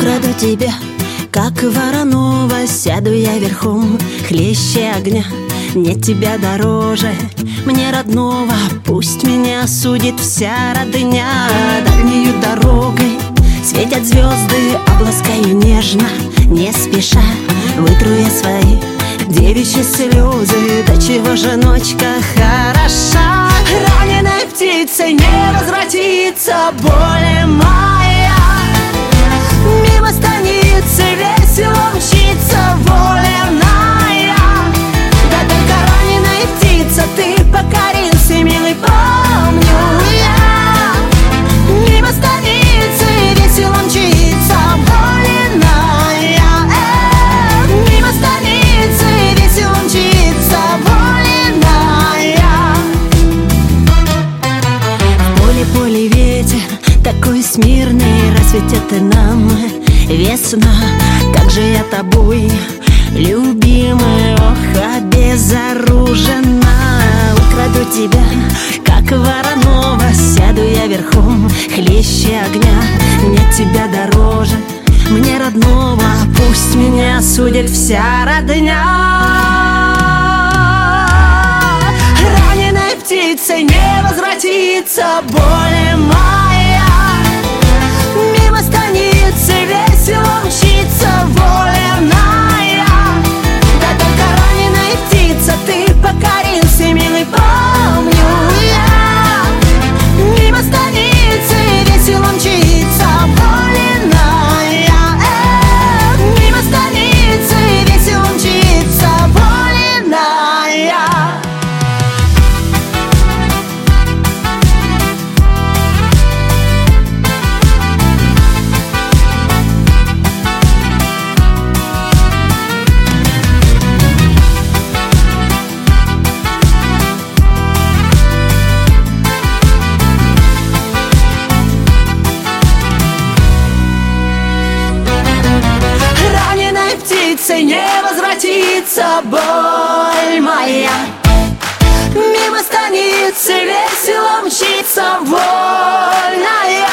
Украду тебя, как Воронова, сяду я верхом, хлеще огня. Нет тебя дороже мне родного, пусть меня судит вся родня. Дальнею дорогой светят звезды, обласкаю нежно, не спеша. Вытру я свои девичьи слезы, до чего же ночка хороша. Раненой птицей не возвратится более моя. Мимо станицы весело мчится воля-ная. Да только раненая птица, ты покорился, милый, помню я. Мимо станицы весело мчится воля-ная. Мимо станицы весело мчится воля-ная. В поле ветер такой смирный, разве это нам весна? Как же я тобой, любимый, ох, обезоружена. Украду тебя, как Воронова, сяду я верхом, хлеще огня. Нет тебя дороже мне родного, пусть меня судит вся родня. Раненой птицей не возвратится более моя. Мимо станицы весело мчится воля-ная. Да только раненая птица, ты покорился, милый, помню я. Мимо станицы весело мчится воля-ная. Мимо станицы весело мчится воля-ная. Не возвратится боль моя. Мимо станицы весело мчится вольная.